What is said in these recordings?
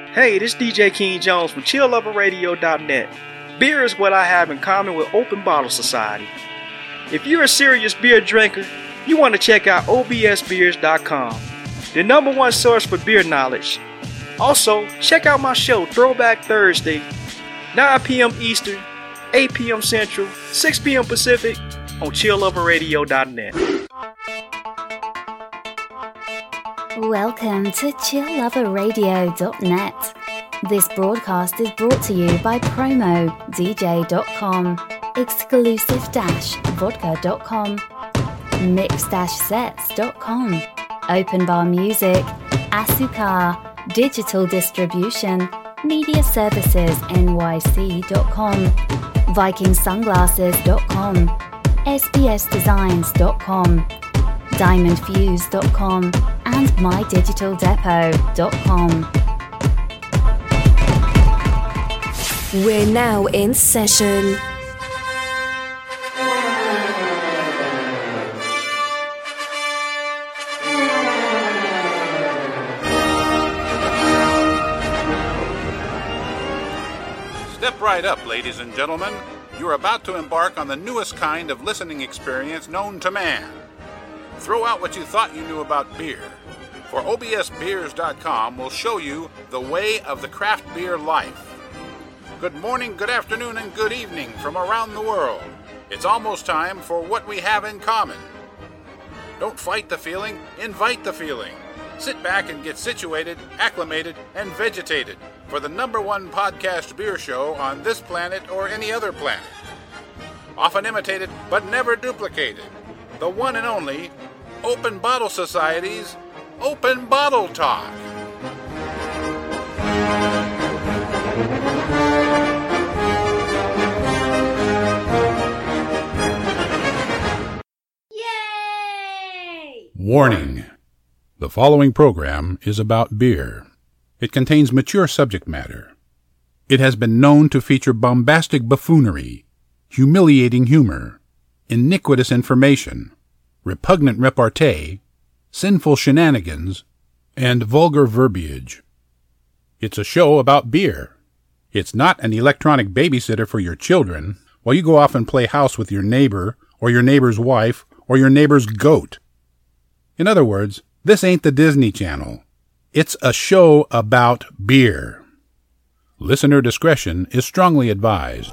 Hey, this DJ King Jones from ChillLoverRadio.net. Beer is what I have in common with Open Bottle Society. If you're a serious beer drinker, you want to check out obsbeers.com, the #1 source for beer knowledge. Also, check out my show Throwback Thursday, 9 p.m. Eastern, 8 p.m. Central, 6 p.m. Pacific on ChillLoverRadio.net. Welcome to ChillLoverRadio.net. This broadcast is brought to you by PromoDJ.com, Exclusive-Vodka.com, Mix-Sets.com, Open Bar Music, Asuka, Digital Distribution, Media Services NYC.com, VikingSunglasses.com, SBSDesigns.com, DiamondFuse.com, and MyDigitalDepot.com. We're now in session. Step right up, ladies and gentlemen. You're about to embark on the newest kind of listening experience known to man. Throw out what you thought you knew about beer, for obsbeers.com will show you the way of the craft beer life. Good morning, good afternoon, and good evening from around the world. It's almost time for what we have in common. Don't fight the feeling, invite the feeling. Sit back and get situated, acclimated, and vegetated for the #1 podcast beer show on this planet or any other planet. Often imitated, but never duplicated. The one and only Open Bottle Society's Open Bottle Talk. Yay! Warning. The following program is about beer. It contains mature subject matter. It has been known to feature bombastic buffoonery, humiliating humor, iniquitous information, repugnant repartee, sinful shenanigans, and vulgar verbiage. It's a show about beer. It's not an electronic babysitter for your children while you go off and play house with your neighbor or your neighbor's wife or your neighbor's goat. In other words, this ain't the Disney Channel. It's a show about beer. Listener discretion is strongly advised.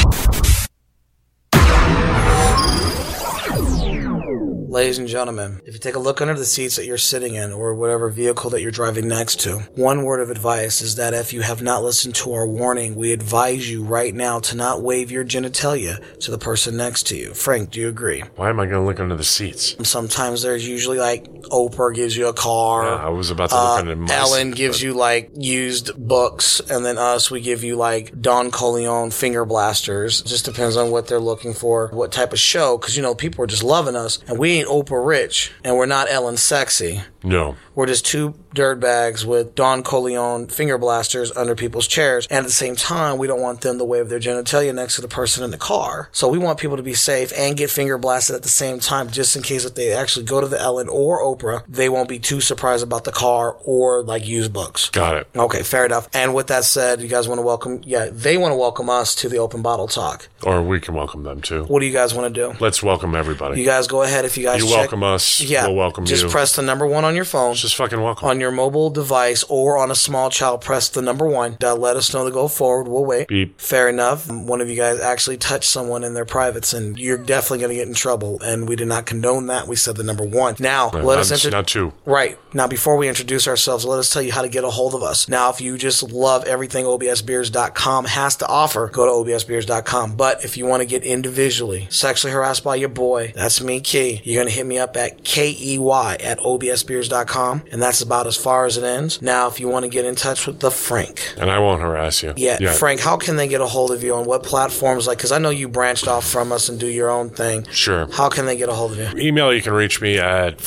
Ladies and gentlemen, if you take a look under the seats that you're sitting in or whatever vehicle that you're driving next to, one word of advice is that if you have not listened to our warning, we advise you right now to not wave your genitalia to the person next to you. Frank, do you agree? Why am I going to look under the seats? Sometimes there's usually like Oprah gives you a car. Yeah, I was about to look under my Ellen gives you like used books, and then us, we give you like Don Corleone finger blasters. It just depends on what they're looking for, what type of show, because, you know, people are just loving us, and we ain't Oprah rich, and we're not Ellen sexy. No. We're just two dirtbags with Don Corleone finger blasters under people's chairs. And at the same time, we don't want them to wave their genitalia next to the person in the car. So we want people to be safe and get finger blasted at the same time, just in case if they actually go to the Ellen or Oprah, they won't be too surprised about the car or like used books. Got it. Okay, fair enough. And with that said, you guys want to welcome, they want to welcome us to the Open Bottle Talk. Or we can welcome them too. What do you guys want to do? Let's welcome everybody. You guys go ahead if you guys welcome us. Yeah. We'll welcome just you. Just press the #1 on your phone. Just fucking welcome. On your mobile device or on a small child, press the #1. Let us know to go forward. We'll wait. Beep. Fair enough. One of you guys actually touched someone in their privates, and you're definitely going to get in trouble. And we did not condone that. We said the #1. Now, let us not 2. Right. Now, before we introduce ourselves, let us tell you how to get a hold of us. Now, if you just love everything obsbeers.com has to offer, go to obsbeers.com. But if you want to get individually sexually harassed by your boy, that's me, Key. You're going to hit me up at KEY@obsbeers.com, and that's about as far as it ends. Now, if you want to get in touch with the Frank. And I won't harass you. Yeah. Frank, how can they get a hold of you on what platforms? Because I know you branched off from us and do your own thing. Sure. How can they get a hold of you? Email, you can reach me at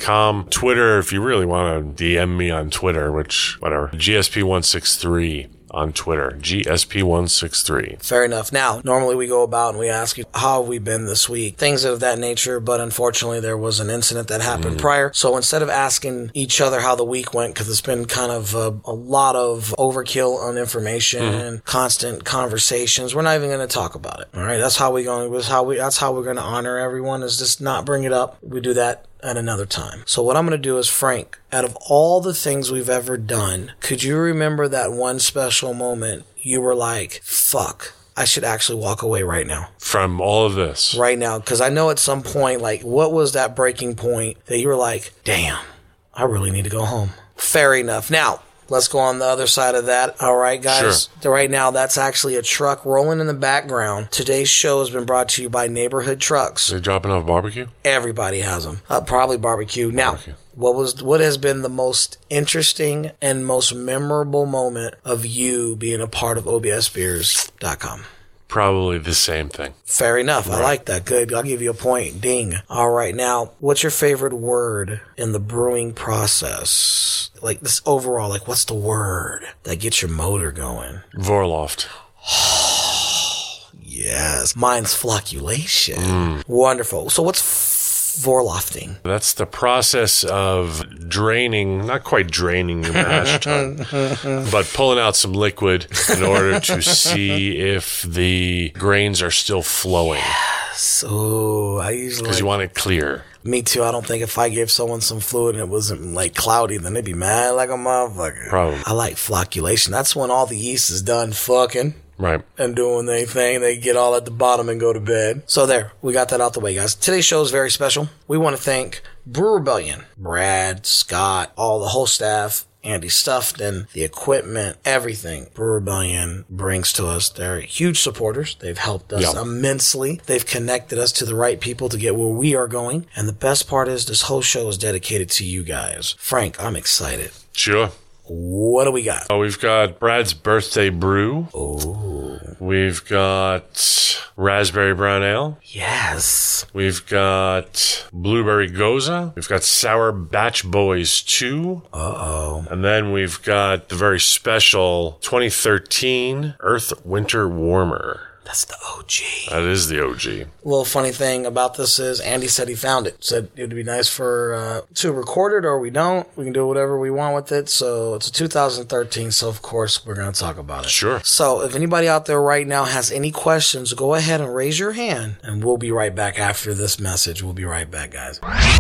frank@obsbeers.com. Twitter, if you really want to DM me on Twitter, which, whatever, GSP163 on Twitter, GSP163. Fair enough. Now, normally we go about and we ask you, how have we been this week? Things of that nature, but unfortunately there was an incident that happened prior. So instead of asking each other how the week went, because it's been kind of a lot of overkill on information, constant conversations, we're not even going to talk about it. All right, that's how we're going to honor everyone, is just not bring it up. We do that at another time. So what I'm going to do is, Frank, out of all the things we've ever done, could you remember that one special moment you were like, fuck, I should actually walk away right now? From all of this. Right now. Because I know at some point, like, what was that breaking point that you were like, damn, I really need to go home? Fair enough. Now, let's go on the other side of that. All right, guys. Sure. Right now, that's actually a truck rolling in the background. Today's show has been brought to you by Neighborhood Trucks. Are they dropping off barbecue? Everybody has them. Probably barbecue. Now, what has been the most interesting and most memorable moment of you being a part of OBSBeers.com? Probably the same thing. Fair enough. Right. I like that. Good. I'll give you a point. Ding. All right. Now, what's your favorite word in the brewing process? Like this overall, like what's the word that gets your motor going? Vorloft. Yes. Mine's flocculation. Wonderful. So what's vorlofting? That's the process of draining, not quite draining your mash tun, but pulling out some liquid in order to see if the grains are still flowing. So I usually, because you want it clear. Me too. I don't think if I gave someone some fluid and it wasn't like cloudy, then they'd be mad like a motherfucker. Probably. I like flocculation. That's when all the yeast is done fucking. Right. And doing their thing. They get all at the bottom and go to bed. So there, we got that out the way, guys. Today's show is very special. We want to thank Brew Rebellion, Brad, Scott, all the whole staff, Andy Stuffton, the equipment, everything Brew Rebellion brings to us. They're huge supporters. They've helped us immensely. They've connected us to the right people to get where we are going. And the best part is this whole show is dedicated to you guys. Frank, I'm excited. Sure. What do we got? Oh, we've got Brad's Birthday Brew. Oh. We've got Raspberry Brown Ale. Yes. We've got Blueberry Goza. We've got Sour Batch Boys 2. Uh-oh. And then we've got the very special 2013 Earth Winter Warmer. That's the OG. That is the OG. A little funny thing about this is Andy said he found it. Said it would be nice for to record it, or we don't. We can do whatever we want with it. So it's a 2013, so of course we're going to talk about it. Sure. So if anybody out there right now has any questions, go ahead and raise your hand, and we'll be right back after this message. We'll be right back, guys.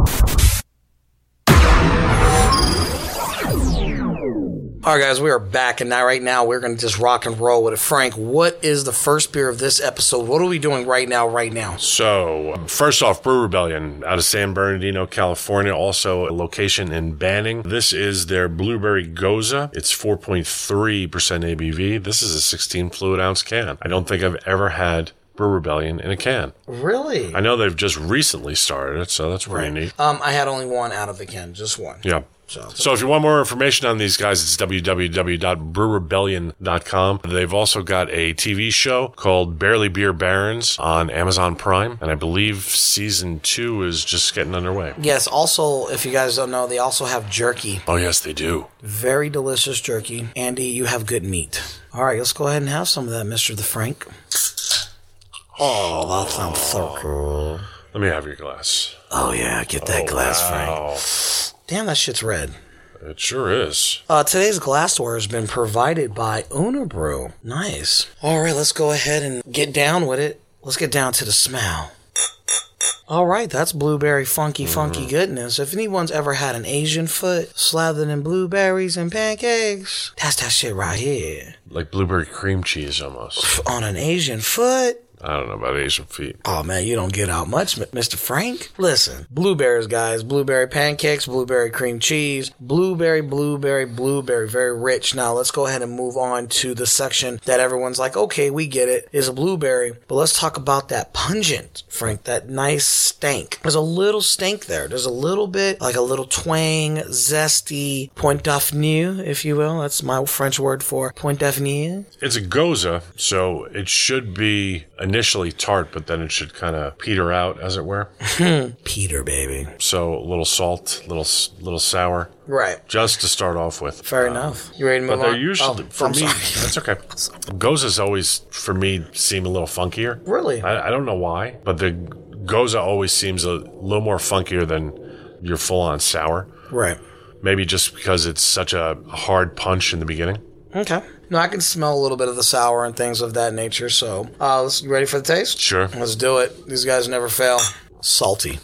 All right, guys, we are back, and now right now we're going to just rock and roll with it. Frank, what is the first beer of this episode? What are we doing right now? So, first off, Brew Rebellion out of San Bernardino, California, also a location in Banning. This is their Blueberry Goza. It's 4.3% ABV. This is a 16 fluid ounce can. I don't think I've ever had Brew Rebellion in a can. Really? I know they've just recently started it, so that's pretty neat. I had only one out of the can, just one. Yeah. So if you want more information on these guys, it's www.brewrebellion.com. They've also got a TV show called Barely Beer Barons on Amazon Prime, and I believe season 2 is just getting underway. Yes, also, if you guys don't know, they also have jerky. Oh, yes, they do. Very delicious jerky. Andy, you have good meat. All right, let's go ahead and have some of that, Mr. the Frank. Oh, that sounds so cool. Let me have your glass. Oh, yeah, get that glass, wow. Frank. Damn, that shit's red. It sure is. Today's glassware has been provided by Unibrew. Nice. All right, let's go ahead and get down with it. Let's get down to the smell. All right, that's blueberry funky goodness. If anyone's ever had an Asian foot slathered in blueberries and pancakes, that's that shit right here. Like blueberry cream cheese almost. On an Asian foot? I don't know about Asian feet. Oh, man, you don't get out much, Mr. Frank. Listen, blueberries, guys. Blueberry pancakes, blueberry cream cheese, blueberry, very rich. Now, let's go ahead and move on to the section that everyone's like, okay, we get it. It's a blueberry. But let's talk about that pungent, Frank, that nice stank. There's a little stank there. There's a little bit, like a little twang, zesty, point d'avenue, if you will. That's my French word for point d'avenue. It's a Goza, so it should be a initially tart, but then it should kind of peter out, as it were. Peter, baby. So a little salt, little sour. Right. Just to start off with. Fair enough. You ready to move on? But they're usually, for me, that's okay. Gozas always, for me, seem a little funkier. Really? I don't know why, but the Goza always seems a little more funkier than your full-on sour. Right. Maybe just because it's such a hard punch in the beginning. Okay. No, I can smell a little bit of the sour and things of that nature, so you ready for the taste? Sure. Let's do it. These guys never fail. Salty.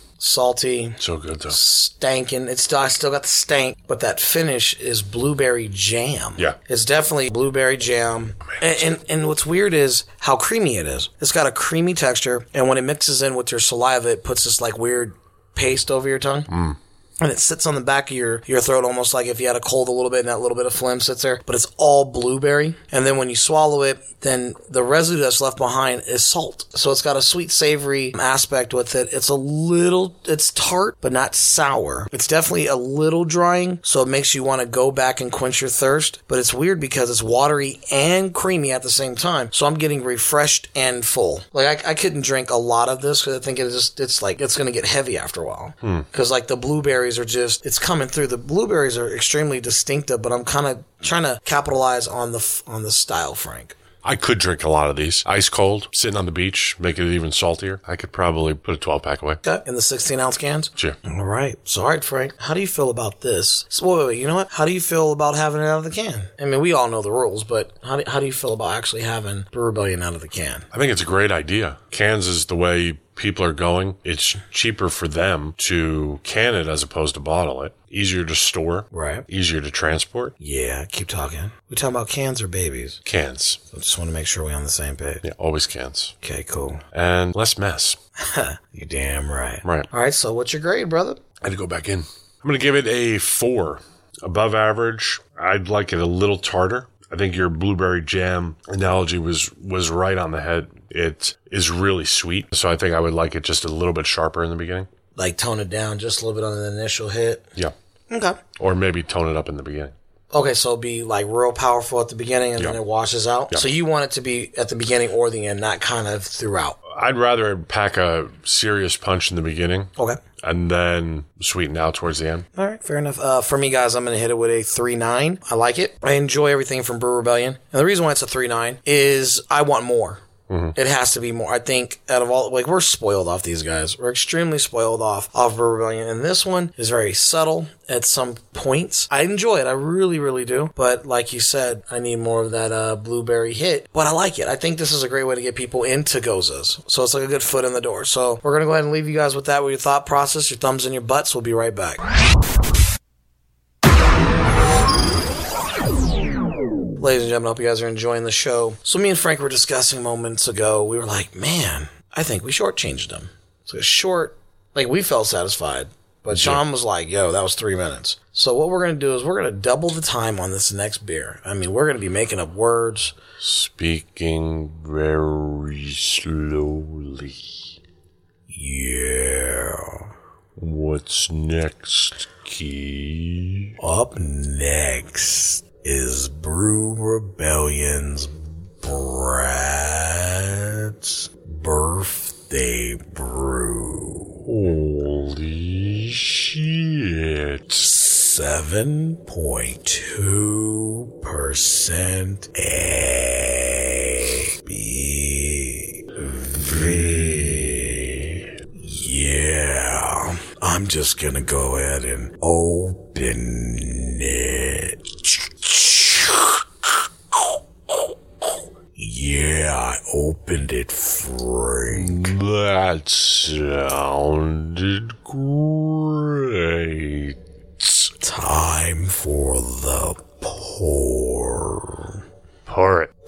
So good, though. Stankin'. I still got the stank, but that finish is blueberry jam. Yeah. It's definitely blueberry jam. And what's weird is how creamy it is. It's got a creamy texture, and when it mixes in with your saliva, it puts this like weird paste over your tongue. And it sits on the back of your throat almost like if you had a cold a little bit and that little bit of phlegm sits there. But it's all blueberry. And then when you swallow it, then the residue that's left behind is salt. So it's got a sweet, savory aspect with it. It's tart, but not sour. It's definitely a little drying, so it makes you want to go back and quench your thirst. But it's weird because it's watery and creamy at the same time. So I'm getting refreshed and full. Like, I couldn't drink a lot of this because I think it's going to get heavy after a while. Because like the blueberries are just, it's coming through. The blueberries are extremely distinctive, but I'm kind of trying to capitalize on the style, Frank. I could drink a lot of these. Ice cold, sitting on the beach, make it even saltier. I could probably put a 12-pack away. Okay. In the 16-ounce cans? Sure. All right. So, all right, Frank, how do you feel about this? So, wait, you know what? How do you feel about having it out of the can? I mean, we all know the rules, but how do you feel about actually having Brew Rebellion out of the can? I think it's a great idea. Cans is the way people are going. It's cheaper for them to can it as opposed to bottle it. Easier to store. Right. Easier to transport. Yeah, keep talking. We talking about cans or babies? Cans. I just want to make sure we're on the same page. Yeah, always cans. Okay, cool. And less mess. You're damn right. Right. All right, so what's your grade, brother? I had to go back in. I'm going to give it a 4. Above average. I'd like it a little tartar. I think your blueberry jam analogy was right on the head. It is really sweet, so I think I would like it just a little bit sharper in the beginning. Like tone it down just a little bit on the initial hit? Yeah. Okay. Or maybe tone it up in the beginning. Okay, so be like real powerful at the beginning and then it washes out? So you want it to be at the beginning or the end, not kind of throughout? I'd rather pack a serious punch in the beginning. Okay. And then sweeten out towards the end. All right, fair enough. For me, guys, I'm going to hit it with a 3.9. I like it. I enjoy everything from Brew Rebellion. And the reason why it's a 3.9 is I want more. It has to be more. I think out of all, we're spoiled off these guys. We're extremely spoiled off Brew Rebellion. And this one is very subtle at some points. I enjoy it. I really, really do. But like you said, I need more of that blueberry hit. But I like it. I think this is a great way to get people into Gozas. So it's like a good foot in the door. So we're going to go ahead and leave you guys with that, with your thought process, your thumbs in your butts. We'll be right back. Ladies and gentlemen, I hope you guys are enjoying the show. So me and Frank were discussing moments ago. We were like, man, I think we shortchanged them. So we felt satisfied. But Sean was like, yo, that was 3 minutes. So what we're going to do is we're going to double the time on this next beer. I mean, we're going to be making up words. Speaking very slowly. Yeah. What's next, Key? Up next is Brew Rebellion's Brad's birthday brew. Holy shit. 7.2% ABV. Yeah. I'm just gonna go ahead and open it. Yeah, I opened it, Frank. That sounded great. Time for the pour. Pour it.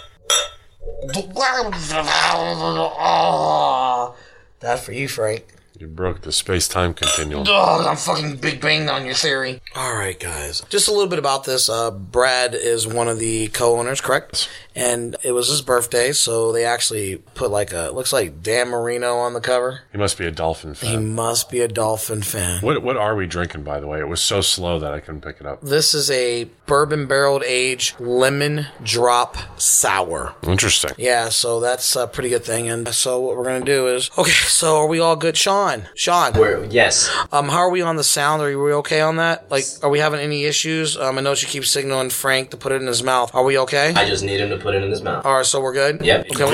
That's for you, Frank. You broke the space-time continuum. Oh, I'm fucking big banged on your theory. All right, guys. Just a little bit about this. Brad is one of the co-owners, correct? And it was his birthday, so they actually put looks like Dan Marino on the cover. He must be a Dolphin fan. He must be a Dolphin fan. What are we drinking, by the way? It was so slow that I couldn't pick it up. This is a bourbon barreled aged lemon drop sour. Interesting. Yeah, so that's a pretty good thing. And so what we're going to do is... Okay, so are we all good? Sean. Yes. How are we on the sound? Are we okay on that? Like, are we having any issues? I know she keeps signaling Frank to put it in his mouth. Are we okay? I just need him to put it in his mouth. All right, so we're good? Yep. Okay.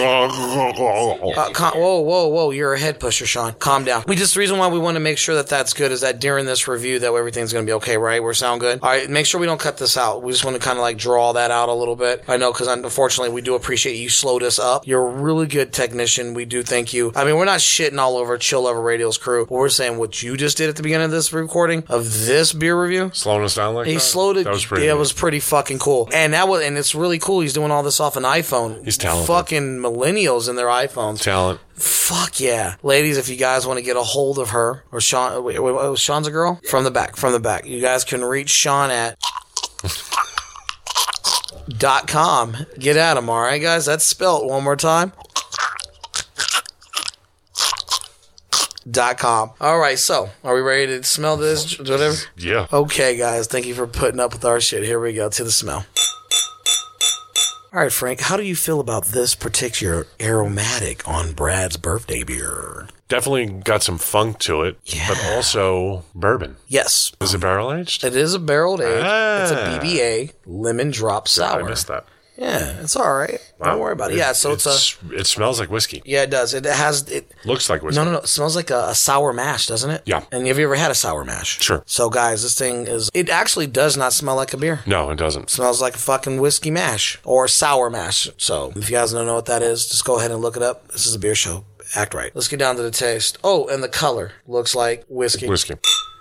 Whoa. You're a head pusher, Sean. Calm down. The reason why we want to make sure that that's good is that during this review that everything's going to be okay, right? We're sound good? All right, make sure we don't cut this out. We just want to kind of like draw that out a little bit. I know, because unfortunately we do appreciate you slowed us up. You're a really good technician. We do thank you. I mean, we're not shitting all over Chill Lover Radio's crew, but we're saying what you just did at the beginning of this recording of this beer review. Slowing us down like that? He slowed it. That was pretty Yeah, neat. it was pretty fucking cool. And it's really cool. He's doing all this off an iPhone. He's talented. Fucking millennials in their iPhones. Talent. Fuck yeah. Ladies, if you guys want to get a hold of her, or Sean, wait, Sean's a girl? From the back. You guys can reach Sean at .com. Get at him, all right, guys? That's spelt one more time. .com. All right, so are we ready to smell this? Whatever? Yeah. Okay, guys, thank you for putting up with our shit. Here we go to the smell. All right, Frank, how do you feel about this particular aromatic on Brad's birthday beer? Definitely got some funk to it, Yeah. but also bourbon. Yes. Is it barrel aged? It is a barreled aged. Ah. It's a BBA lemon drop sour. I missed that. Yeah, it's all right. Don't worry about it. Yeah, so it smells like whiskey. Yeah, it does. It Looks like whiskey. No. It smells like a sour mash, doesn't it? Yeah. And have you ever had a sour mash? Sure. So, guys, it actually does not smell like a beer. No, it doesn't. It smells like a fucking whiskey mash or sour mash. So, if you guys don't know what that is, just go ahead and look it up. This is a beer show. Act right. Let's get down to the taste. Oh, and the color looks like whiskey. Whiskey.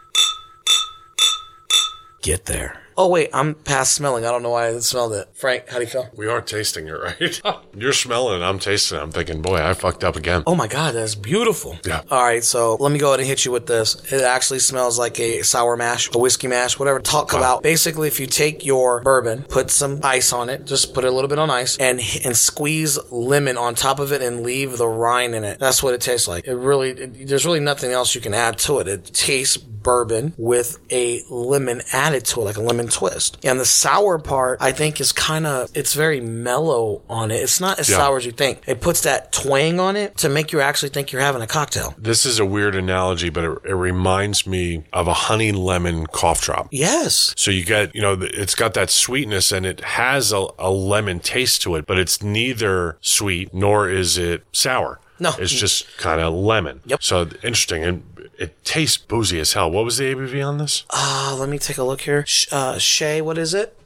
Get there. Oh, wait, I'm past smelling. I don't know why I smelled it. Frank, how do you feel? We are tasting it, right? You're smelling it. I'm tasting it. I'm thinking, boy, I fucked up again. Oh my God, that's beautiful. Yeah. All right, so let me go ahead and hit you with this. It actually smells like a sour mash, a whiskey mash, whatever. Talk about. Basically, if you take your bourbon, put some ice on it, just put a little bit on ice, and squeeze lemon on top of it and leave the rind in it. That's what it tastes like. There's really nothing else you can add to it. It tastes bourbon with a lemon added to it, like a lemon twist. And the sour part, I think, is it's very mellow on it. It's not as sour as you think. It puts that twang on it to make you actually think you're having a cocktail. This is a weird analogy, but it reminds me of a honey lemon cough drop. Yes. So you get, it's got that sweetness and it has a lemon taste to it, but it's neither sweet nor is it sour. No. It's just kind of lemon. Yep. So interesting. And it tastes boozy as hell. What was the ABV on this? Let me take a look here. Shay, what is it?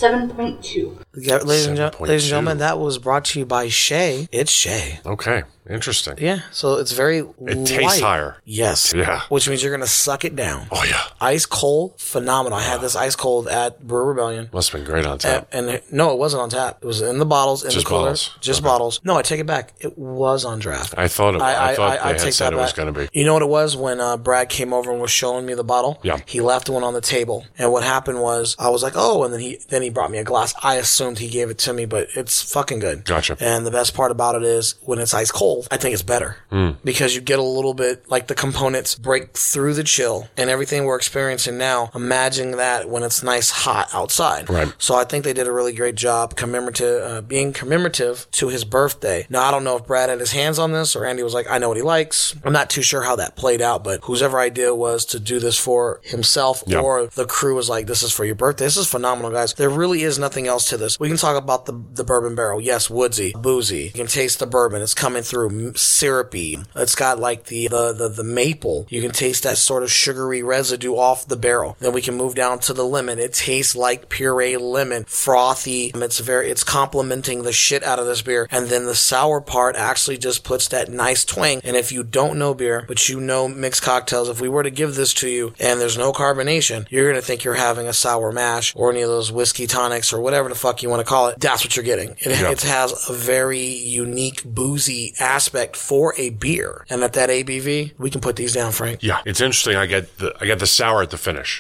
7.2. Yeah, ladies and 7.2. gentlemen, that was brought to you by Shay. It's Shay. Okay. Interesting. Yeah, so it's very light. tastes higher. Yes. Yeah. Which means you're going to suck it down. Oh, yeah. Ice cold, phenomenal. I had this ice cold at Brew Rebellion. Must have been great on tap. No, it wasn't on tap. It was in the bottles, in Just the cooler. bottles. Just Okay. bottles. No, I take it back. It was on draft. I thought they had take said that it was back. going to be. You know what it was when Brad came over and was showing me the bottle? Yeah. He left one on the table, and what happened was I was like, oh, and then he brought me a glass. I assumed he gave it to me, but it's fucking good. Gotcha. And the best part about it is when it's ice cold, I think it's better because you get a little bit like the components break through the chill and everything we're experiencing now. Imagine that when it's nice hot outside. Right. So I think they did a really great job being commemorative to his birthday. Now I don't know if Brad had his hands on this or Andy was like, I know what he likes. I'm not too sure how that played out, but whose idea was to do this for himself or the crew was like, this is for your birthday. This is phenomenal, guys. There really is nothing else to this. We can talk about the bourbon barrel. Yes, woodsy, boozy. You can taste the bourbon. It's coming through syrupy. It's got like the maple. You can taste that sort of sugary residue off the barrel. Then we can move down to the lemon. It tastes like puree lemon, frothy. It's complementing the shit out of this beer. And then the sour part actually just puts that nice twang. And if you don't know beer, but you know mixed cocktails, if we were to give this to you and there's no carbonation, you're going to think you're having a sour mash or any of those whiskey tonics or whatever the fuck you want to call it. That's what you're getting. It has a very unique boozy aspect for a beer. And at that ABV, we can put these down, Frank. Yeah, it's interesting. I get the sour at the finish.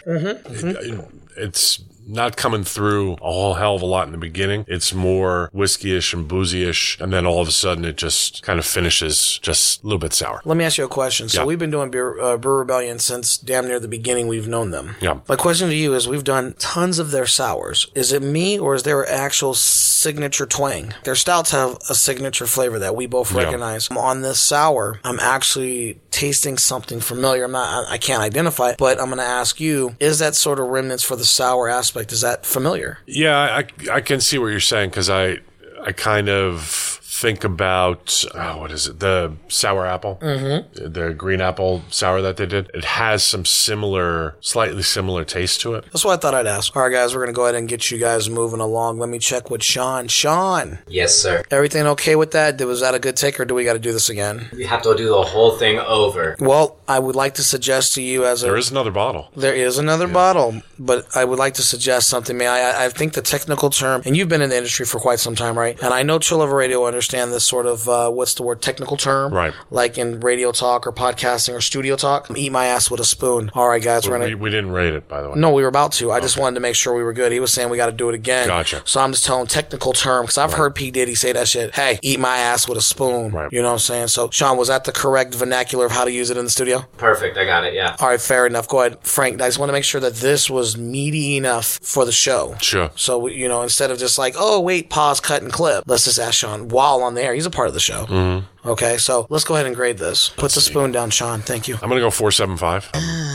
It's not coming through a whole hell of a lot in the beginning. It's more whiskey-ish and boozy-ish, and then all of a sudden it just kind of finishes just a little bit sour. Let me ask you a question. So Yeah. we've been doing Brew Rebellion since damn near the beginning we've known them. Yeah. My question to you is, we've done tons of their sours. Is it me, or is there an actual signature twang? Their stouts have a signature flavor that we both recognize. On this sour, I'm actually tasting something familiar. I can't identify it, but I'm going to ask you, is that sort of remnants for the sour aspect? Is that familiar? Yeah, I can see what you're saying, because I kind of think about, what is it? The sour apple, the green apple sour that they did. It has some slightly similar taste to it. That's what I thought I'd ask. All right, guys, we're going to go ahead and get you guys moving along. Let me check with Sean. Sean, Yes, sir. everything okay with that? Was that a good take, or do we got to do this again? We have to do the whole thing over. Well, I would like to suggest to you There is another bottle. There is another bottle, but I would like to suggest something. I think the technical term, and you've been in the industry for quite some time, right? And I know Chill Over Radio understand this sort of, what's the word, technical term? Right. Like in radio talk or podcasting or studio talk. Eat my ass with a spoon. All right, guys, we're going to... We didn't rate it, by the way. No, we were about to. I just wanted to make sure we were good. He was saying we got to do it again. Gotcha. So I'm just telling technical term, because I've heard P. Diddy say that shit. Hey, eat my ass with a spoon. Right. You know what I'm saying? So, Sean, was that the correct vernacular of how to use it in the studio? Perfect, I got it, yeah. All right, fair enough. Go ahead. Frank, I just want to make sure that this was meaty enough for the show. Sure. So, instead of just like, oh, wait, pause, cut, and clip, let's just ask Sean while on the air. He's a part of the show. Mm-hmm. Okay, so let's go ahead and grade this. Put the spoon down, Sean. Thank you. I'm going to go 4.75.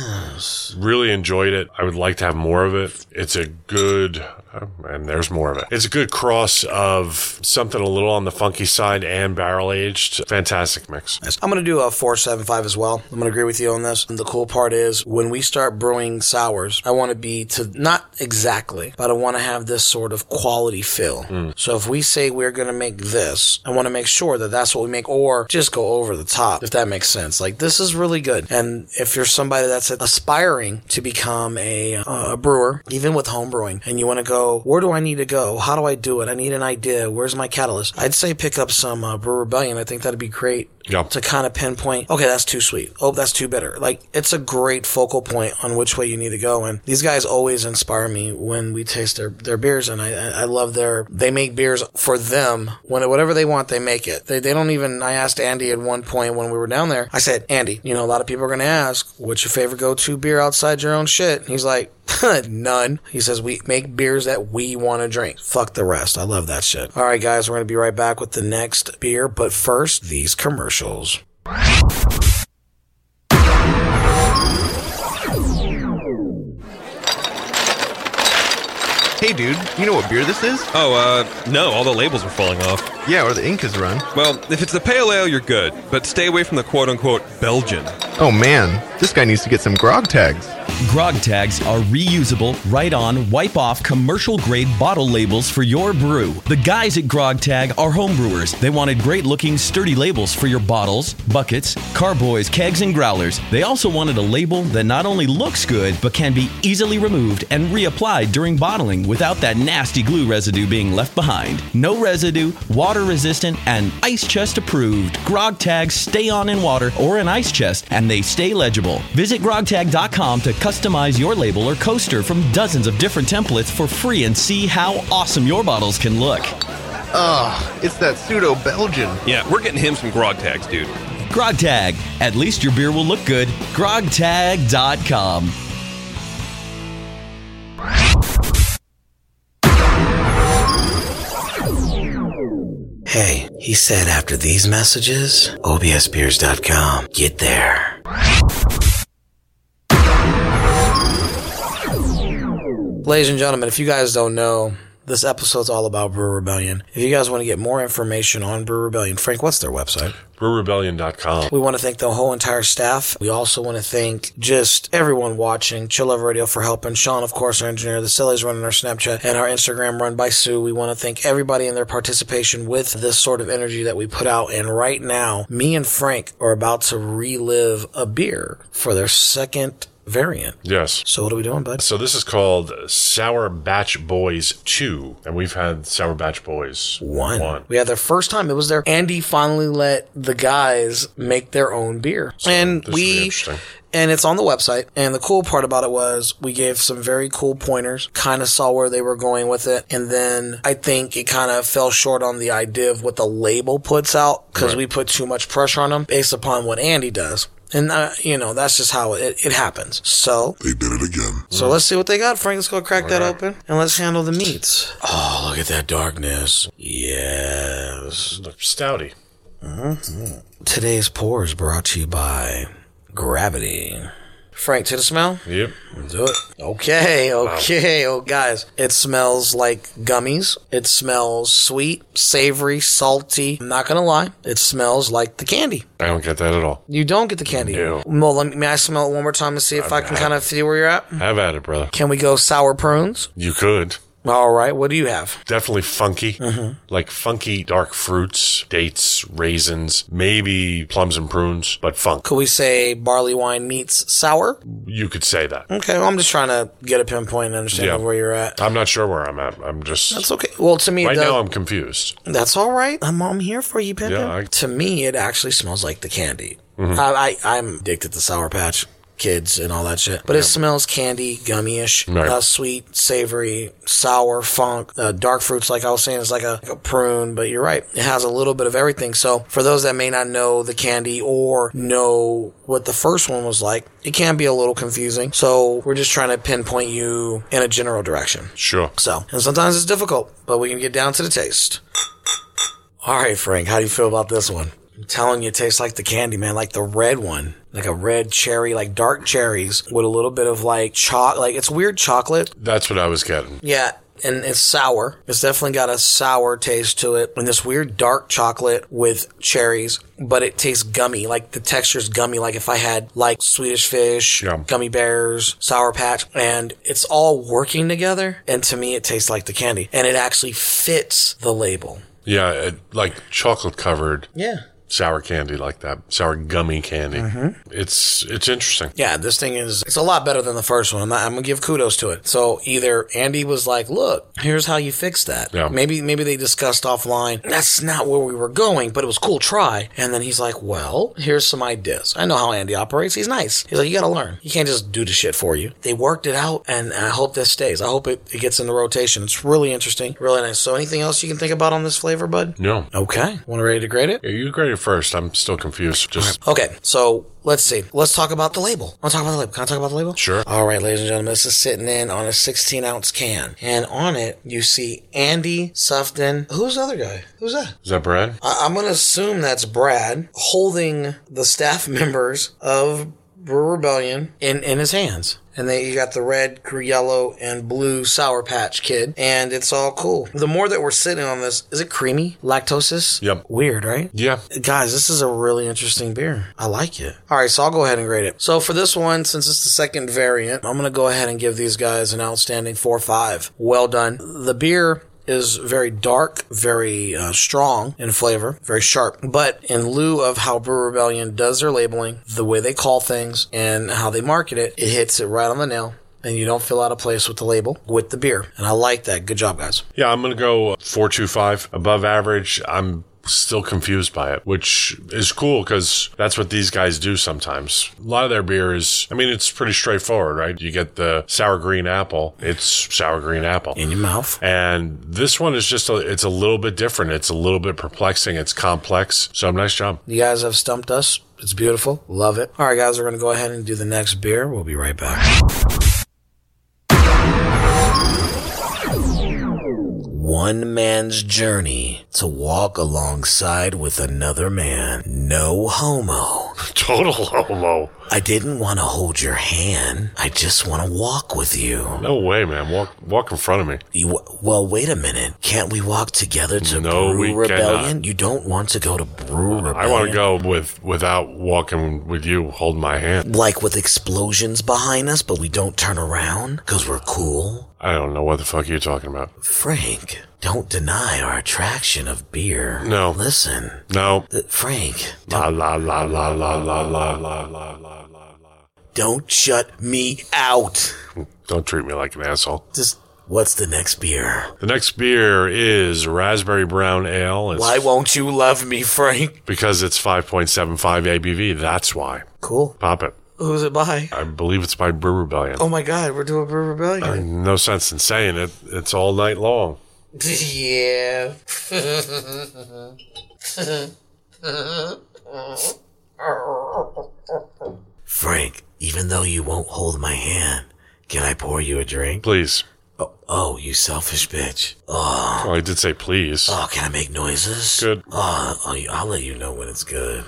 Really enjoyed it. I would like to have more of it. It's a good... and there's more of it. It's a good cross of something a little on the funky side and barrel-aged. Fantastic mix. I'm going to do a 4.75 as well. I'm going to agree with you on this. And the cool part is, when we start brewing sours, I want to be not exactly, but I want to have this sort of quality feel. So if we say we're going to make this, I want to make sure that that's what we make, or just go over the top, if that makes sense. Like, this is really good. And if you're somebody that's aspiring to become a brewer, even with home brewing, and you want to go, where do I need to go? How do I do it? I need an idea. Where's my catalyst? I'd say pick up some Brew Rebellion. I think that'd be great. Yeah. To kind of pinpoint, okay, that's too sweet. Oh, that's too bitter. Like, it's a great focal point on which way you need to go. And these guys always inspire me when we taste their beers. And I love they make beers for them. Whatever they want, they make it. They don't even, I asked Andy at one point when we were down there, I said, Andy, a lot of people are going to ask, what's your favorite go-to beer outside your own shit? And he's like, none. He says, we make beers that we want to drink. Fuck the rest. I love that shit. All right, guys, we're going to be right back with the next beer. But first, these commercials. Hey dude, you know what beer this is? No, all the labels are falling off. Yeah, or the ink is run. Well, if it's the pale ale, you're good, but stay away from the quote-unquote Belgian. Oh man, this guy needs to get some grog tags. Grog tags are reusable, write-on, wipe-off, commercial-grade bottle labels for your brew. The guys at Grog Tag are homebrewers. They wanted great-looking, sturdy labels for your bottles, buckets, carboys, kegs, and growlers. They also wanted a label that not only looks good, but can be easily removed and reapplied during bottling without that nasty glue residue being left behind. No residue, water-resistant, and ice chest approved. Grog tags stay on in water or an ice chest, and they stay legible. Visit grogtag.com to customize your label or coaster from dozens of different templates for free and see how awesome your bottles can look. Ugh, it's that pseudo-Belgian. Yeah, we're getting him some grog tags, dude. Grog Tag. At least your beer will look good. grogtag.com. Hey, he said after these messages, obsbeers.com. Get there. Ladies and gentlemen, if you guys don't know, this episode's all about Brew Rebellion. If you guys want to get more information on Brew Rebellion, Frank, what's their website? BrewRebellion.com. We want to thank the whole entire staff. We also want to thank just everyone watching, Chill Over Radio for helping. Sean, of course, our engineer. The Sillies running our Snapchat and our Instagram run by Sue. We want to thank everybody in their participation with this sort of energy that we put out. And right now, me and Frank are about to relive a beer for their second variant. Yes. So what are we doing, bud? So this is called Sour Batch Boys 2, and we've had Sour Batch Boys 1. We had their first time. It was their Andy finally let the guys make their own beer. So and this will be interesting. And it's on the website. And the cool part about it was we gave some very cool pointers, kind of saw where they were going with it. And then I think it kind of fell short on the idea of what the label puts out because we put too much pressure on them based upon what Andy does. And, that's just how it happens. So they did it again. So let's see what they got, Frank. Let's go crack that open and let's handle the meats. Oh, look at that darkness. Yes. Looks stouty. Mm-hmm. Today's pour is brought to you by Gravity. Frank, to the smell? Yep. Do it. Okay. Oh, guys. It smells like gummies. It smells sweet, savory, salty. I'm not going to lie. It smells like the candy. I don't get that at all. You don't get the candy? No. Well, may I smell it one more time to see if I can kind of see where you're at? Have at it, brother. Can we go sour prunes? You could. All right. What do you have? Definitely funky. Mm-hmm. Like funky dark fruits, dates, raisins, maybe plums and prunes, but funk. Could we say barley wine meets sour? You could say that. Okay. Well, I'm just trying to get a pinpoint and understand where you're at. I'm not sure where I'm at. I'm just... That's okay. Well, to me... Right now, I'm confused. That's all right. I'm here for you, Pimpin'. Yeah, To me, it actually smells like the candy. Mm-hmm. I'm addicted to Sour Patch Kids and all that shit. But it smells candy, gummy-ish, sweet, savory, sour, funk, dark fruits, like I was saying, it's like a prune, but you're right. It has a little bit of everything. So for those that may not know the candy or know what the first one was like, it can be a little confusing. So we're just trying to pinpoint you in a general direction. Sure. So, and sometimes it's difficult, but we can get down to the taste. All right, Frank, how do you feel about this one? I'm telling you, it tastes like the candy, man, like the red one. Like a red cherry, like dark cherries with a little bit of like it's weird chocolate. That's what I was getting. Yeah, and it's sour. It's definitely got a sour taste to it. And this weird dark chocolate with cherries, but it tastes gummy. Like the texture's gummy. Like if I had like Swedish Fish, Gummy Bears, Sour Patch, and it's all working together. And to me, it tastes like the candy. And it actually fits the label. Yeah, like chocolate covered. Yeah. Sour candy like that. Sour gummy candy. Mm-hmm. It's interesting. Yeah, this thing it's a lot better than the first one. I'm going to give kudos to it. So either Andy was like, look, here's how you fix that. Yeah. Maybe they discussed offline, that's not where we were going, but it was a cool try. And then he's like, well, here's some ideas. I know how Andy operates. He's nice. He's like, you got to learn. You can't just do the shit for you. They worked it out, and I hope this stays. I hope it gets in the rotation. It's really interesting. Really nice. So anything else you can think about on this flavor, bud? No. Okay. Ready to grade it? Yeah, you grade it first. I'm still confused. Okay, so let's see. Let's talk about the label. Want to talk about the label? Can I talk about the label? Sure. All right, ladies and gentlemen, this is sitting in on a 16-ounce can. And on it, you see Andy Sufton. Who's the other guy? Who's that? Is that Brad? I'm going to assume that's Brad holding the staff members of Brew Rebellion in his hands. And then you got the red, yellow, and blue Sour Patch Kid. And it's all cool. The more that we're sitting on this, is it creamy? Lactosis? Yep. Weird, right? Yeah. Guys, this is a really interesting beer. I like it. All right, so I'll go ahead and grade it. So for this one, since it's the second variant, I'm going to go ahead and give these guys an outstanding 4.5. Well done. The beer is very dark, very strong in flavor, very sharp. But in lieu of how Brew Rebellion does their labeling, the way they call things, and how they market it, it hits it right on the nail. And you don't feel out of place with the label, with the beer. And I like that. Good job, guys. Yeah, I'm going to go 4.25. Above average. I'm still confused by it, which is cool because that's what these guys do sometimes. A lot of their beer is, it's pretty straightforward, right? You get the sour green apple. It's sour green apple. In your mouth. And this one is just, it's a little bit different. It's a little bit perplexing. It's complex. So nice job. You guys have stumped us. It's beautiful. Love it. All right, guys, we're going to go ahead and do the next beer. We'll be right back. One man's journey to walk alongside with another man. No homo. Total homo. I didn't want to hold your hand. I just want to walk with you. No way, man. Walk in front of me. Well, wait a minute. Can't we walk together to No, Brew we Rebellion? cannot. You don't want to go to Brew Rebellion? I want to go without walking with you holding my hand. Like with explosions behind us, but we don't turn around because we're cool? I don't know what the fuck you're talking about. Frank, don't deny our attraction of beer. No. Listen. No. Frank. La la la la la la la la la la la. Don't shut me out. Don't treat me like an asshole. Just, what's the next beer? The next beer is Raspberry Brown Ale. Why won't you love me, Frank? Because it's 5.75 ABV. That's why. Cool. Pop it. Who's it by? I believe it's by Brew Rebellion. Oh my God, we're doing Brew Rebellion. No sense in saying it. It's all night long. Yeah. Frank, even though you won't hold my hand, can I pour you a drink? Please. Oh, you selfish bitch. Oh, I did say please. Oh, can I make noises? Good. I'll let you know when it's good.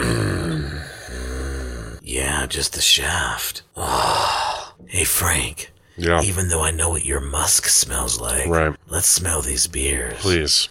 Yeah, just the shaft. Oh. Hey, Frank. Yeah. Even though I know what your musk smells like, right. Let's smell these beers. Please.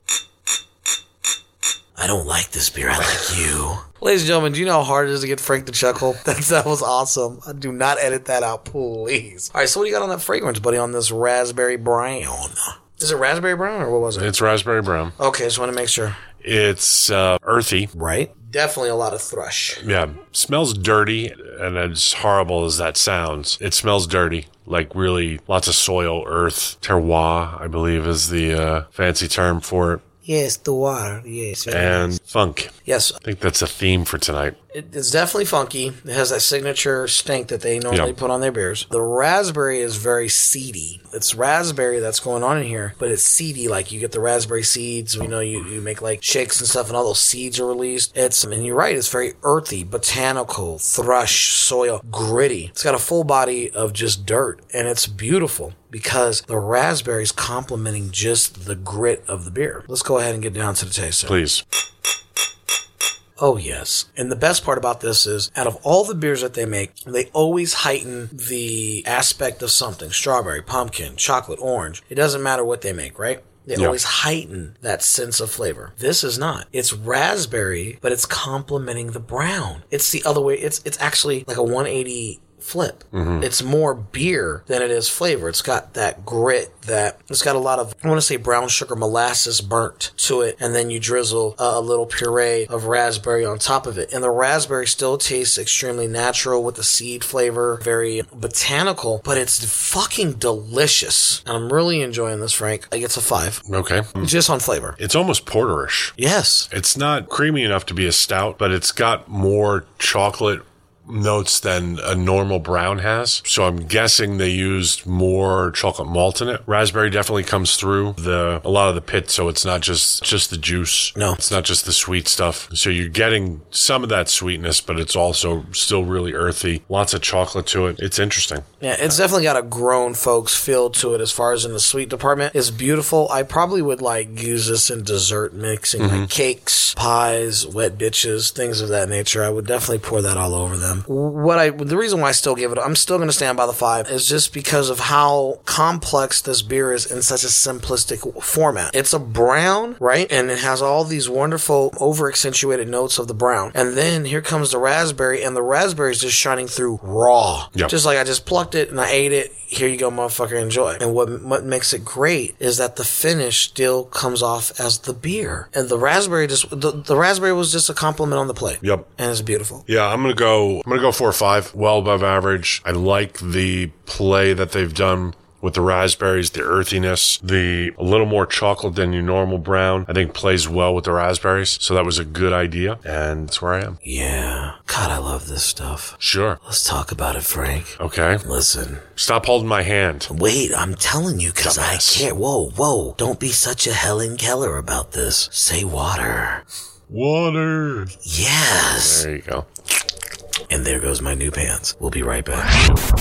I don't like this beer. I like you. Ladies and gentlemen, do you know how hard it is to get Frank to chuckle? That was awesome. I do not edit that out, please. All right, so what do you got on that fragrance, buddy, on this raspberry brown? Is it raspberry brown, or what was it? It's raspberry brown. Okay, just want to make sure. It's earthy. Right. Definitely a lot of thrush. Yeah. Smells dirty, and as horrible as that sounds, it smells dirty. Like really lots of soil, earth, terroir, I believe is the fancy term for it. Yes, the water. Yes. And funk. Yes. I think that's a theme for tonight. It's definitely funky. It has that signature stink that they normally put on their beers. The raspberry is very seedy. It's raspberry that's going on in here, but it's seedy. Like you get the raspberry seeds. You know, you make like shakes and stuff, and all those seeds are released. And you're right. It's very earthy, botanical, thrush, soil, gritty. It's got a full body of just dirt, and it's beautiful because the raspberry is complementing just the grit of the beer. Let's go ahead and get down to the taste. Please. Oh, yes. And the best part about this is, out of all the beers that they make, they always heighten the aspect of something. Strawberry, pumpkin, chocolate, orange. It doesn't matter what they make, right? They always heighten that sense of flavor. This is not. It's raspberry, but it's complementing the brown. It's the other way. It's actually like a 180 flip. Mm-hmm. It's more beer than it is flavor. It's got that grit, it's got a lot of, I want to say brown sugar molasses burnt to it, and then you drizzle a little puree of raspberry on top of it. And the raspberry still tastes extremely natural with the seed flavor, very botanical, but it's fucking delicious. And I'm really enjoying this, Frank. Like, it's a 5. Okay. Just on flavor. It's almost porterish. Yes. It's not creamy enough to be a stout, but it's got more chocolate notes than a normal brown has. So I'm guessing they used more chocolate malt in it. Raspberry definitely comes through a lot of the pit, so it's not just the juice. No. It's not just the sweet stuff. So you're getting some of that sweetness, but it's also still really earthy. Lots of chocolate to it. It's interesting. Yeah, it's definitely got a grown folks feel to it as far as in the sweet department. It's beautiful. I probably would use this in dessert mixing, like cakes, pies, wet bitches, things of that nature. I would definitely pour that all over them. The reason why I still give it, I'm still going to stand by the 5, is just because of how complex this beer is in such a simplistic format. It's a brown, right? And it has all these wonderful over-accentuated notes of the brown. And then here comes the raspberry, and the raspberry is just shining through raw. Yep. Just like I just plucked it and I ate it. Here you go, motherfucker, enjoy. And what makes it great is that the finish still comes off as the beer. And the raspberry the raspberry was just a compliment on the plate. Yep. And it's beautiful. Yeah, I'm gonna go 4 or 5, well above average. I like the play that they've done with the raspberries, the earthiness, a little more chocolate than your normal brown, I think plays well with the raspberries. So that was a good idea, and that's where I am. Yeah. God, I love this stuff. Sure. Let's talk about it, Frank. Okay. Listen. Stop holding my hand. Wait, I'm telling you, because I can't. Whoa. Don't be such a Helen Keller about this. Say water. Water. Yes. There you go. And there goes my new pants. We'll be right back.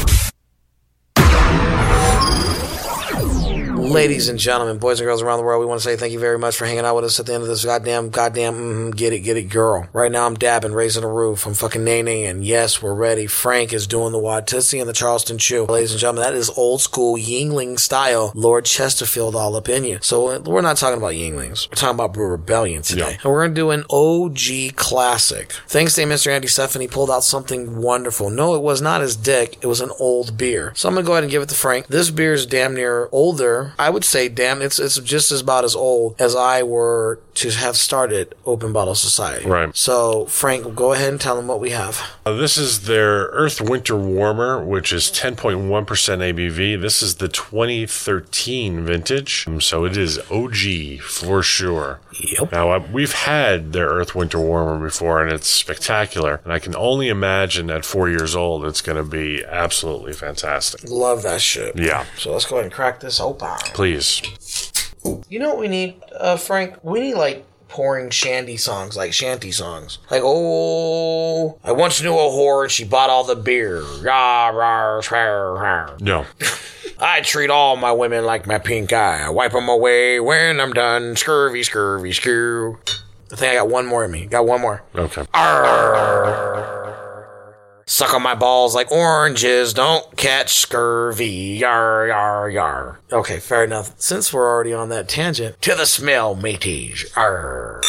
Ladies and gentlemen, boys and girls around the world, we want to say thank you very much for hanging out with us at the end of this goddamn, get it, girl. Right now I'm dabbing, raising a roof. I'm fucking Nene, and yes, we're ready. Frank is doing the Wad Tootsie and the Charleston Chew. Ladies and gentlemen, that is old school Yingling style, Lord Chesterfield all up in you. So we're not talking about Yinglings. We're talking about Brew Rebellion today. Yeah. And we're going to do an OG classic. Thanks to Mr. Andy Stephanie, pulled out something wonderful. No, it was not his dick. It was an old beer. So I'm going to go ahead and give it to Frank. This beer is damn near older. I would say, damn, it's just about as old as I were to have started Open Bottle Society. Right. So, Frank, go ahead and tell them what we have. This is their Earth Winter Warmer, which is 10.1% ABV. This is the 2013 vintage, so it is OG for sure. Yep. Now, we've had their Earth Winter Warmer before, and it's spectacular. And I can only imagine at 4 years old, it's going to be absolutely fantastic. Love that shit. Yeah. So let's go ahead and crack this open. Please. You know what we need, Frank? We need, like, pouring shanty songs, like shanty songs. Like, oh, I once knew a whore and she bought all the beer. Rah, rah, rah, rah. No. I treat all my women like my pink eye. I wipe them away when I'm done. Scurvy, scurvy, screw. I think I got one more in me. Got one more. Okay. Arr. Suck on my balls like oranges. Don't catch scurvy. Yar, yar, yar. Okay, fair enough. Since we're already on that tangent, to the smell, mateys. Arr.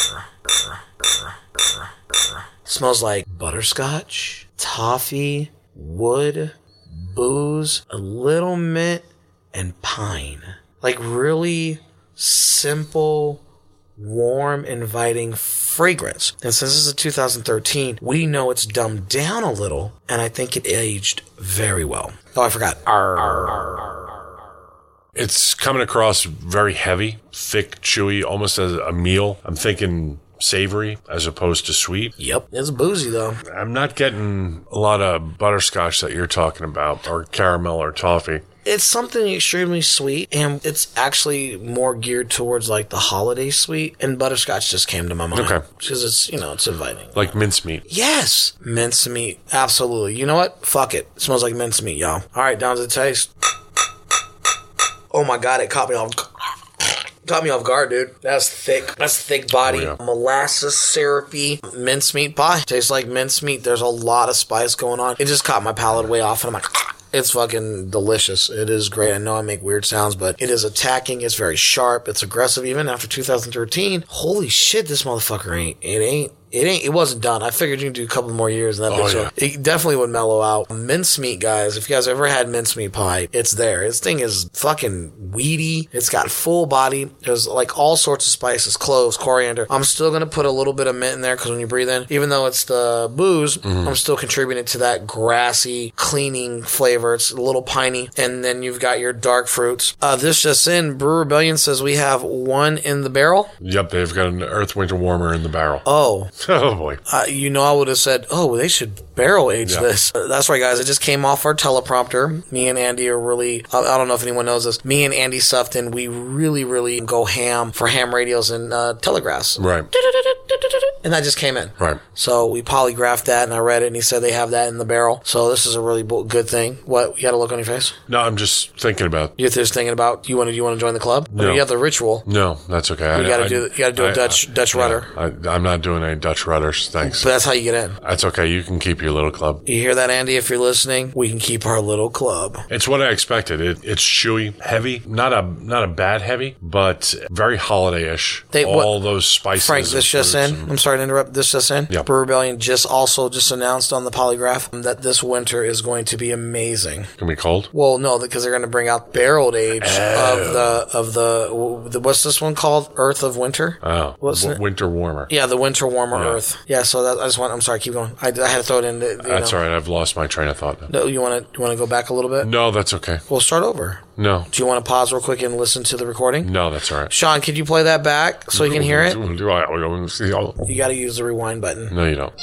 Smells like butterscotch, toffee, wood, booze, a little mint, and pine. Like really simple, warm, inviting fragrance. And since this is a 2013, we know it's dumbed down a little, and I think it aged very well. Oh, I forgot. It's coming across very heavy, thick, chewy, almost as a meal. I'm thinking savory as opposed to sweet. Yep. It's boozy, though. I'm not getting a lot of butterscotch that you're talking about, or caramel or toffee. It's something extremely sweet, and it's actually more geared towards like the holiday sweet, and butterscotch just came to my mind. Okay. Because it's, it's inviting. Like mincemeat. Yes! Mincemeat. Absolutely. You know what? Fuck it. It smells like mincemeat, y'all. Alright, down to the taste. Oh my god, it caught me off guard, dude. That's thick. That's thick body. Oh, yeah. Molasses, syrupy, mincemeat pie. Tastes like mincemeat. There's a lot of spice going on. It just caught my palate way off, and I'm like... It's fucking delicious. It is great. I know I make weird sounds, but it is attacking. It's very sharp. It's aggressive. Even after 2013, holy shit, this motherfucker it wasn't done. I figured you could do a couple more years and that bitch it definitely would mellow out. Mincemeat, guys. If you guys ever had mincemeat pie, it's there. This thing is fucking weedy. It's got full body. There's like all sorts of spices, cloves, coriander. I'm still going to put a little bit of mint in there because when you breathe in, even though it's the booze, I'm still contributing to that grassy, cleaning flavor. It's a little piney. And then you've got your dark fruits. This just in, Brew Rebellion says we have one in the barrel. Yep, they've got an Earth Winter Warmer in the barrel. Oh. Oh, boy. I would have said, they should barrel age this. That's right, guys. It just came off our teleprompter. Me and Andy are really, I don't know if anyone knows this, me and Andy Sufton, we really, really go ham for ham radios and telegraphs. Right. And that just came in. Right. So we polygraphed that, and I read it, and he said they have that in the barrel. So this is a really good thing. What, you had a look on your face? No, I'm just thinking about. You're just thinking about, you want to join the club? No. I mean, you have the ritual. No, that's okay. You got to do a Dutch rudder. I'm not doing any Dutch rudders, thanks. But that's how you get in. That's okay. You can keep your little club. You hear that, Andy? If you're listening, we can keep our little club. It's what I expected. It's chewy, heavy, not a bad heavy, but very holiday-ish. Those spices. Frank, this just in. I'm sorry to interrupt. This just in. Yep. Brew Rebellion just announced on the polygraph that this winter is going to be amazing. Can be cold? Well, no, because they're going to bring out barreled age of the what's this one called? Earth of Winter. Oh, Winter Warmer. Yeah, the Winter Warmer Earth. Yeah, so I'm sorry, keep going. I had to throw it in. That's all right. I've lost my train of thought now. No, you want to go back a little bit? No, that's okay. We'll start over. No. Do you want to pause real quick and listen to the recording? No, that's all right. Sean, could you play that back so you can hear it? You got to use the rewind button. No, you don't.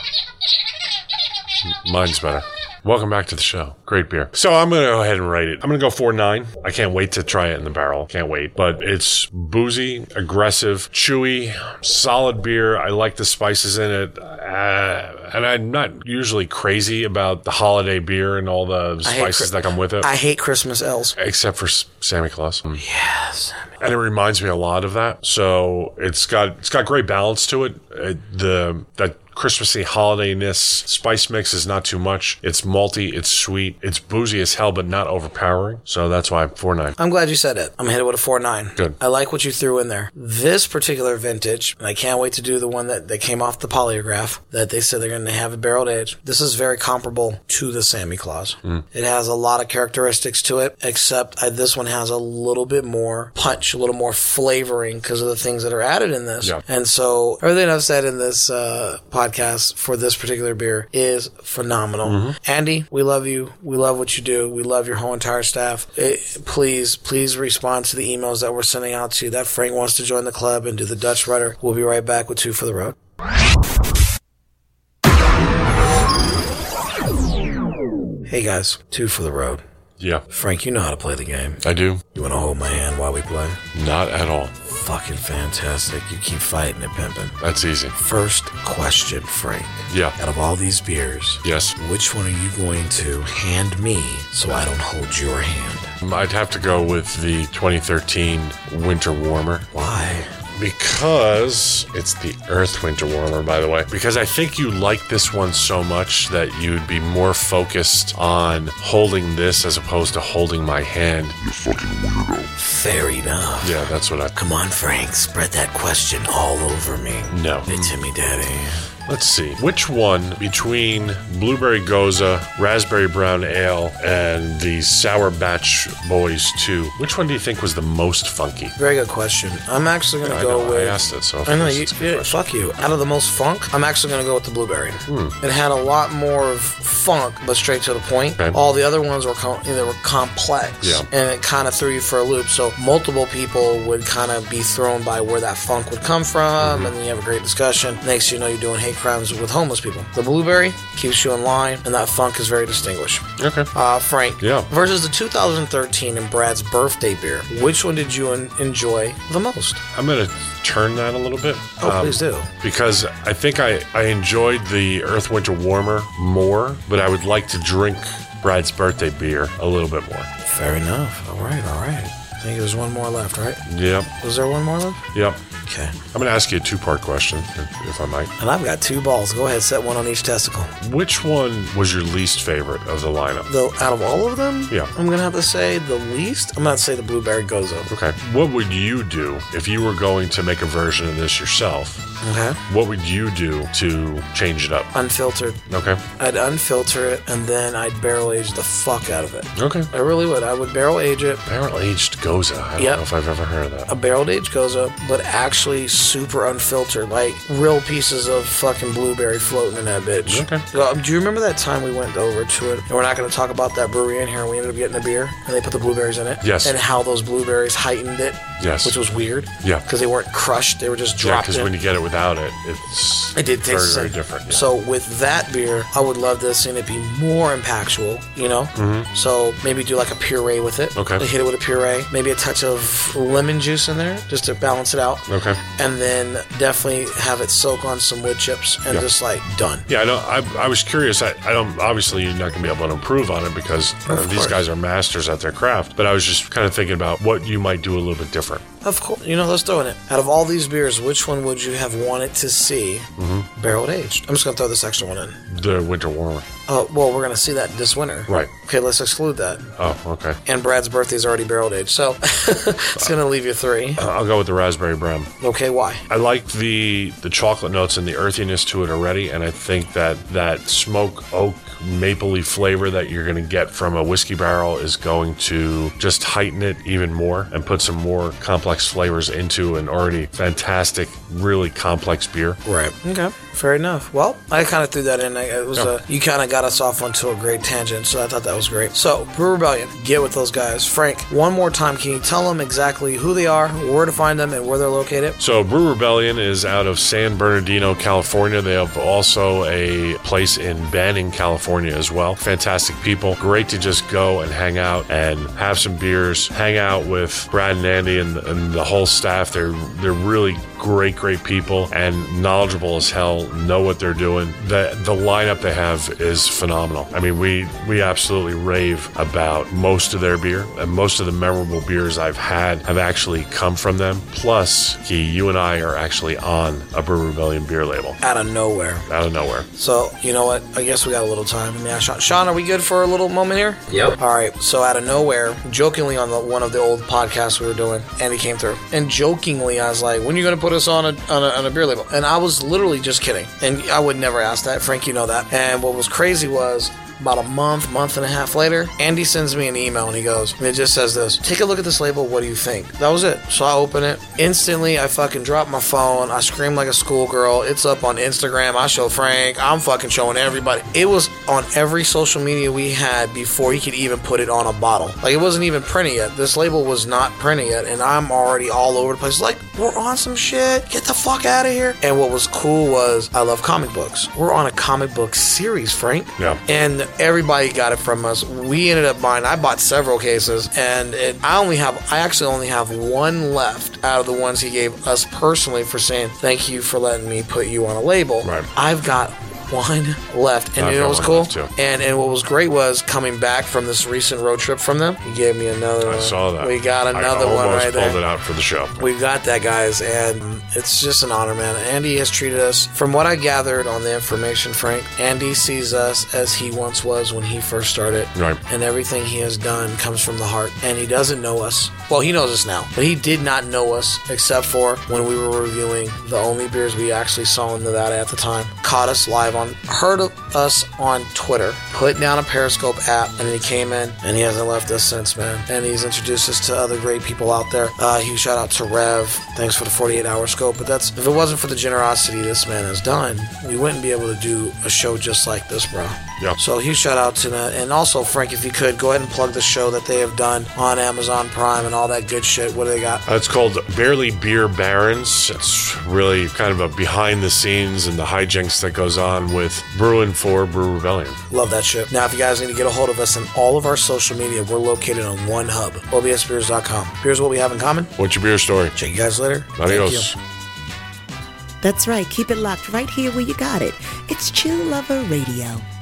Mine's better. Welcome back to the show. Great beer. So I'm going to go ahead and rate it. I'm going to go 4.9. I can't wait to try it in the barrel. Can't wait. But it's boozy, aggressive, chewy, solid beer. I like the spices in it. And I'm not usually crazy about the holiday beer and all the spices that come with it. I hate Christmas L's. Except for Santa Claus. Yes. And it reminds me a lot of that. So it's got great balance to it. That Christmassy holidayness. Spice mix is not too much. It's malty, it's sweet, it's boozy as hell, but not overpowering. So that's why I'm 4.9. I'm glad you said it. I'm going to hit it with a 4.9. Good. I like what you threw in there. This particular vintage, and I can't wait to do the one that came off the polygraph, that they said they're going to have a barreled age. This is very comparable to the Sammy Claus. It has a lot of characteristics to it, except this one has a little bit more punch, a little more flavoring because of the things that are added in this. Yeah. And so everything I've said in this podcast for this particular beer is phenomenal. Andy, we love you. We love what you do. We love your whole entire staff. Please respond to the emails that we're sending out to you. That Frank wants to join the club and do the Dutch Rudder. We'll be right back with Two for the Road. Hey guys, Two for the Road. Yeah. Frank, you know how to play the game. I do. You want to hold my hand while we play? Not at all. Fucking fantastic. You keep fighting it, pimpin'. That's easy. First question, Frank. Yeah. Out of all these beers, yes, which one are you going to hand me so I don't hold your hand? I'd have to go with the 2013 Winter Warmer. Why? Because it's the Earth Winter Warmer, by the way. Because I think you like this one so much that you'd be more focused on holding this as opposed to holding my hand. You fucking weirdo. Fair enough. Yeah, that's what I... Come on, Frank. Spread that question all over me. No. Hey, Timmy Daddy. Let's see. Which one between Blueberry Goza, Raspberry Brown Ale, and the Sour Batch Boys 2, which one do you think was the most funky? Very good question. I'm actually going to go with... I asked it, so... I know, fuck you. Out of the most funk, I'm actually going to go with the Blueberry. It had a lot more of funk, but straight to the point. Okay. All the other ones were complex. Yeah. And it kind of threw you for a loop. So multiple people would kind of be thrown by where that funk would come from, and then you have a great discussion. Next you know, you're doing hate crimes with homeless people. The Blueberry keeps you in line, and that funk is very distinguished. Okay. Frank. Yeah. Versus the 2013 and Brad's birthday beer, which one did you enjoy the most? I'm going to turn that a little bit. Oh, please do. Because I think I enjoyed the Earth Winter Warmer more, but I would like to drink Brad's birthday beer a little bit more. Fair enough. All right. I think there's one more left, right? Yep. Was there one more left? Yep. Okay. I'm going to ask you a two-part question, if I might. And I've got two balls. Go ahead, set one on each testicle. Which one was your least favorite of the lineup? Out of all of them? Yeah. I'm going to have to say the least. I'm going to say the Blueberry Goza. Okay. What would you do if you were going to make a version of this yourself? Okay. What would you do to change it up? Unfiltered. Okay. I'd unfilter it, and then I'd barrel age the fuck out of it. Okay. I really would. I would barrel age it. Barrel aged Goza. I don't know if I've ever heard of that. A barrel aged Goza, but actually super unfiltered, like real pieces of fucking blueberry floating in that bitch. Okay. Do you remember that time we went over to it, and we're not going to talk about that brewery in here, and we ended up getting a beer, and they put the blueberries in it? Yes. And how those blueberries heightened it? Yes. Which was weird. Yeah. Because they weren't crushed, they were just dropped in. because when you get it without it, it did taste very different. Yeah. So with that beer, I would love to see it be more impactful, you know? Mm-hmm. So maybe do like a puree with it. Okay. Hit it with a puree. Maybe a touch of lemon juice in there just to balance it out. Okay. And then definitely have it soak on some wood chips and just like done. Yeah, I know. I was curious. I don't. Obviously, you're not going to be able to improve on it because these guys are masters at their craft. But I was just kind of thinking about what you might do a little bit different. Of course, let's throw in it. Out of all these beers, which one would you have wanted to see barrel aged? I'm just going to throw this extra one in. The Winter Warmer. Oh, well, we're going to see that this winter. Right. Okay, let's exclude that. Oh, okay. And Brad's birthday is already barrel aged, so it's going to leave you 3. I'll go with the Raspberry Brown. Okay, why? I like the chocolate notes and the earthiness to it already, and I think that smoke oak maple leaf flavor that you're going to get from a whiskey barrel is going to just heighten it even more and put some more complex flavors into an already fantastic, really complex beer. Right. Okay. Fair enough. Well, I kind of threw that in. You kind of got us off onto a great tangent, so I thought that was great. So, Brew Rebellion, get with those guys. Frank, one more time, can you tell them exactly who they are, where to find them, and where they're located? So, Brew Rebellion is out of San Bernardino, California. They have also a place in Banning, California as well. Fantastic people. Great to just go and hang out and have some beers, hang out with Brad and Andy and the whole staff. They're really great people and knowledgeable as hell, know what they're doing. The lineup they have is is phenomenal. I mean, we absolutely rave about most of their beer, and most of the memorable beers I've had have actually come from them. Plus, Key, you and I are actually on a Brew Rebellion beer label. Out of nowhere. Out of nowhere. So, you know what? I guess we got a little time. Let me ask Sean, are we good for a little moment here? Yep. All right. So, out of nowhere, jokingly on one of the old podcasts we were doing, Andy came through. And jokingly, I was like, when are you going to put us on a beer label? And I was literally just kidding. And I would never ask that. Frank, you know that. And what was crazy was, about a month and a half later, Andy sends me an email and he goes, and it just says this: take a look at this label, what do you think? That was it. So I open it. Instantly, I fucking drop my phone. I scream like a schoolgirl. It's up on Instagram. I show Frank. I'm fucking showing everybody. It was on every social media we had before he could even put it on a bottle. Like, it wasn't even printed yet. This label was not printed yet, and I'm already all over the place. Like, we're on some shit. Get the fuck out of here. And what was cool was, I love comic books. We're on a comic book series, Frank. Yeah. And everybody got it from us. We ended up buying, I bought several cases, and I actually only have one left out of the ones he gave us personally for saying, thank you for letting me put you on a label. Right. I've got one left, and you know what was cool? And what was great was coming back from this recent road trip from them. He gave me another one. I saw that. We got another one right there. I almost pulled it out for the show. We've got that, guys, and it's just an honor, man. Andy has treated us, from what I gathered on the information, Frank, Andy sees us as he once was when he first started. Right. And everything he has done comes from the heart. And he doesn't know us. Well, he knows us now, but he did not know us except for when we were reviewing the only beers we actually saw in Nevada at the time. Caught us live heard of us on Twitter, put down a Periscope app, and he came in, and he hasn't left us since, man. And he's introduced us to other great people out there. Huge shout out to Rev. Thanks for the 48-hour scope. But if it wasn't for the generosity this man has done, we wouldn't be able to do a show just like this, bro. Yeah. So huge shout out to that. And also, Frank, if you could, go ahead and plug the show that they have done on Amazon Prime and all that good shit. What do they got? It's called Barely Beer Barons. It's really kind of a behind the scenes and the hijinks that goes on with brewing for Brew Rebellion. Love that shit. Now, if you guys need to get a hold of us on all of our social media, we're located on one hub, obsbeers.com. Here's what we have in common. What's your beer story? Check you guys later. Adios. Thank you. That's right. Keep it locked right here where you got it. It's Chill Lover Radio.